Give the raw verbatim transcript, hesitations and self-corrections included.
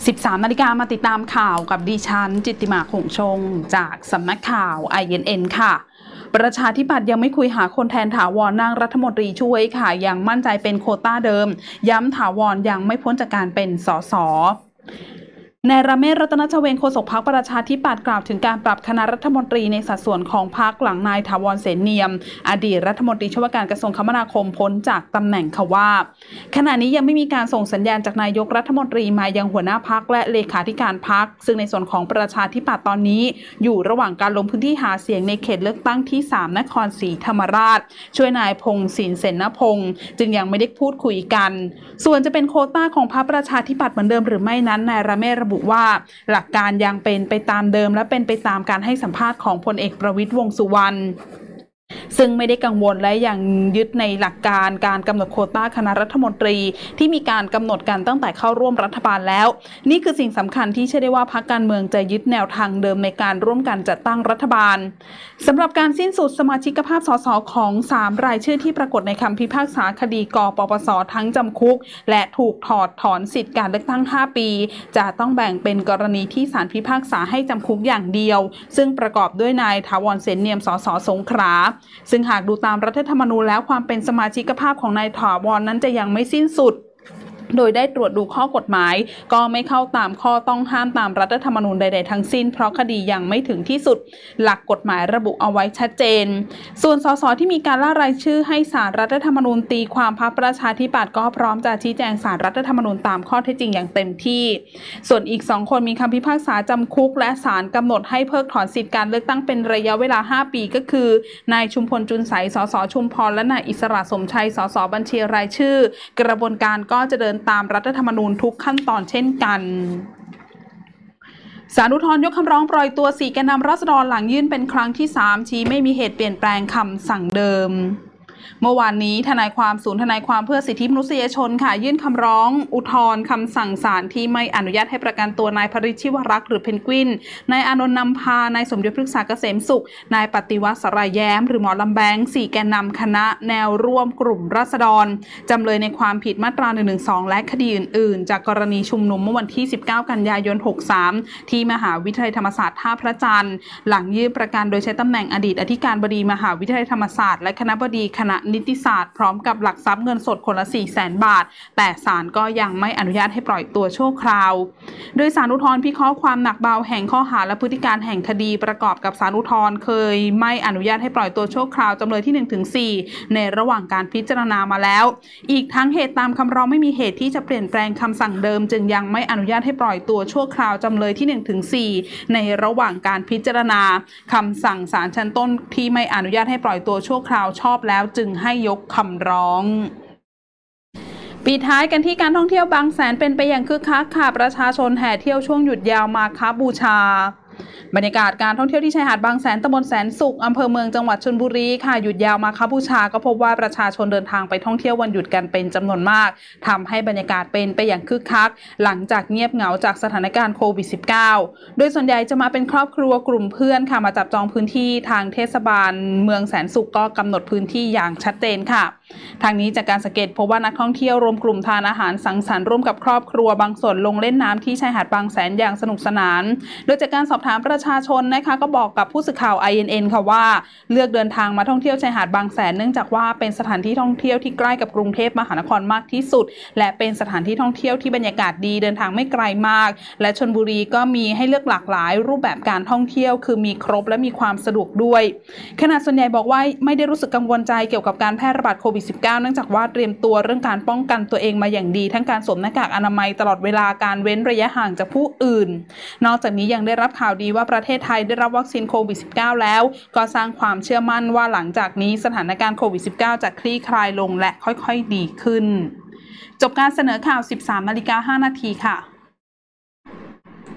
สิบสาม นาฬิกามาติดตามข่าวกับดิฉันจิตติมาคงชงจากสำนักข่าว ไอ เอ็น เอ็น ค่ะประชาธิปัตย์ยังไม่คุยหาคนแทนถาวรนั่งรัฐมนตรีช่วยค่ะยังมั่นใจเป็นโควต้าเดิมย้ำถาวรยังไม่พ้นจากการเป็นสสนายรเมศ รัตนชเวงโฆษกพรรคประชาธิปัตย์กล่าวถึงการปรับคณะรัฐมนตรีในสัดส่วนของพรรคหลังนายถาวรเสนเนียมอดีตรัฐมนตรีช่วยว่าการกระทรวงคมนาคมพ้นจากตำแหน่งค่ะว่าขณะนี้ยังไม่มีการส่งสัญญาณจากนายกรัฐมนตรีมายังหัวหน้าพรรคและเลขาธิการพรรคซึ่งในส่วนของประชาธิปัตย์ตอนนี้อยู่ระหว่างการลงพื้นที่หาเสียงในเขตเลือกตั้งที่สามนครศรีธรรมราชช่วยนายพงศินเสนพงศ์จึงยังไม่ได้พูดคุยกันส่วนจะเป็นโควต้าของพรรคประชาธิปัตย์เหมือนเดิมหรือไม่นั้นนายรเมศระบุว่าหลักการยังเป็นไปตามเดิมและเป็นไปตามการให้สัมภาษณ์ของพลเอกประวิตรวงษ์สุวรรณซึ่งไม่ได้กังวลและยังยึดในหลักการการกำหนดโควต้าคณะรัฐมนตรีที่มีการกำหนดกันตั้งแต่เข้าร่วมรัฐบาลแล้วนี่คือสิ่งสำคัญที่เชื่อได้ว่าพรรคการเมืองจะยึดแนวทางเดิมในการร่วมกันจัดตั้งรัฐบาลสำหรับการสิ้นสุดสมาชิกภาพสสของสามรายชื่อที่ปรากฏในคำพิพากษาคดีกปปสทั้งจำคุกและถูกถอดถอนสิทธิการเลือกตั้งห้าปีจะต้องแบ่งเป็นกรณีที่ศาลพิพากษาให้จำคุกอย่างเดียวซึ่งประกอบด้วยนายถาวรเสนเนียมสสสงขลาซึ่งหากดูตามรัฐธรรมนูญแล้วความเป็นสมาชิกภาพของนายถาวรนั้นจะยังไม่สิ้นสุดโดยได้ตรวจดูข้อกฎหมายก็ไม่เข้าตามข้อต้องห้ามตามรัฐธรรมนูญใดๆทั้งสิ้นเพราะคดียังไม่ถึงที่สุดหลักกฎหมายระบุเอาไว้ชัดเจนส่วนสสที่มีการล่ารายชื่อให้ศาลรัฐธรรมนูญตีความพรรคประชาธิปัตย์ก็พร้อมจะชี้แจงศาลรัฐธรรมนูญตามข้อเท็จจริงอย่างเต็มที่ส่วนอีกสองคนมีคำพิพากษาจำคุกและศาลกำหนดให้เพิกถอนสิทธิการเลือกตั้งเป็นระยะเวลาห้าปีก็คือนายชุมพลจุลใสสสชุมพรและนายอิสระสมชัยสสบัญชีรายชื่อกระบวนการก็จะเดินตามรัฐธรรมนูญทุกขั้นตอนเช่นกันศาลอุทธรณ์ยกคำร้องปล่อยตัวสี่แกนนำราษฎรหลังยื่นเป็นครั้งที่สามชี้ไม่มีเหตุเปลี่ยนแปลงคำสั่งเดิมเมื่อวานนี้ทนายความศูนย์ทนายความเพื่อสิทธิมนุษยชนค่ะยื่นคำร้องอุทธรณ์คำสั่งศาลที่ไม่อนุญาตให้ประกันตัวนายพริชชิวรักษ์หรือเพนกวินนายอานนท์นำพานายสมยศพฤกษาเกษมสุขนายปฏิวัติสรายแย้มหรือหมอลำแบงสี่แกนนำคณะแนวร่วมกลุ่มราษฎรจำเลยในความผิดมาตราหนึ่งหนึ่งสองและคดีอื่นๆจากกรณีชุมนุมเมื่อวันที่สิบเก้ากันยายนหกสามที่มหาวิทยาลัยธรรมศาสตร์ท่าพระจันทร์หลังยื่นประกันโดยใช้ตำแหน่งอดีตอธิการบดีมหาวิทยาลัยธรรมศาสตร์และคณบดีคณะนิติศาสตร์พร้อมกับหลักทรัพย์เงินสดคนละ สี่แสน บาทแต่ศาลก็ยังไม่อนุญาตให้ปล่อยตัวชั่วคราวโดยศาลอุทธรณ์พิเคราะห์ความหนักเบาแห่งข้อหาและพฤติการแห่งคดีประกอบกับศาลอุทธรณ์เคยไม่อนุญาตให้ปล่อยตัวชั่วคราวจำเลยที่ หนึ่งถึงสี่ ในระหว่างการพิจารณามาแล้วอีกทั้งเหตุตามคำร้องไม่มีเหตุที่จะเปลี่ยนแปลงคำสั่งเดิมจึงยังไม่อนุญาตให้ปล่อยตัวชั่วคราวจำเลยที่ หนึ่งถึงสี่ ในระหว่างการพิจารณาคำสั่งศาลชั้นต้นที่ไม่อนุญาตให้ปล่อยตัวชั่วคราวชอบแล้วจึงให้ยกคำร้องปิดท้ายกันที่การท่องเที่ยวบางแสนเป็นไปอย่างคึกคักค่ะประชาชนแห่เที่ยวช่วงหยุดยาวมาฆบูชาบรรยากาศการท่องเที่ยวที่ชายหาดบางแสนตำบลแสนสุขอำเภอเมืองจังหวัดชลบุรีค่ะหยุดยาวมาฆบูชาก็พบว่าประชาชนเดินทางไปท่องเที่ยววันหยุดกันเป็นจำนวนมากทำให้บรรยากาศเป็นไปอย่างคึกคักหลังจากเงียบเหงาจากสถานการณ์โควิด สิบเก้า โดยส่วนใหญ่จะมาเป็นครอบครัวกลุ่มเพื่อนค่ะมาจับจองพื้นที่ทางเทศบาลเมืองแสนสุขก็กำหนดพื้นที่อย่างชัดเจนค่ะทางนี้จากการสังเกตพบว่านักท่องเที่ยวรวมกลุ่มทานอาหารสังสรรค์ร่วมกับครอบครัวบางส่วนลงเล่นน้ำที่ชายหาดบางแสนอย่างสนุกสนานโดยจากการสอบถามประชาชนนะคะก็บอกกับผู้สื่อข่าว ไอ เอ็น เอ็น ค่ะว่าเลือกเดินทางมาท่องเที่ยวชายหาดบางแสนเนื่องจากว่าเป็นสถานที่ท่องเที่ยวที่ใกล้กับกรุงเทพมหานครมากที่สุดและเป็นสถานที่ท่องเที่ยวที่บรรยากาศดีเดินทางไม่ไกลมากและชลบุรีก็มีให้เลือกหลากหลายรูปแบบการท่องเที่ยวคือมีครบและมีความสะดวกด้วยขณะส่วนใหญ่บอกว่าไม่ได้รู้สึกกังวลใจเกี่ยวกับการแพร่ระบาดโควิด สิบเก้า เนื่องจากว่าเตรียมตัวเรื่องการป้องกันตัวเองมาอย่างดีทั้งการสวมหน้ากากอนามัยตลอดเวลาการเว้นระยะห่างจากผู้อื่นนอกจากนี้ยังได้รับข่าวดีว่าประเทศไทยได้รับวัคซีนโควิด สิบเก้า แล้วก็สร้างความเชื่อมั่นว่าหลังจากนี้สถานการณ์โควิด สิบเก้า จะคลี่คลายลงและค่อยๆดีขึ้นจบการเสนอข่าว สิบสาม นาฬิกา ห้า นาทีค่ะ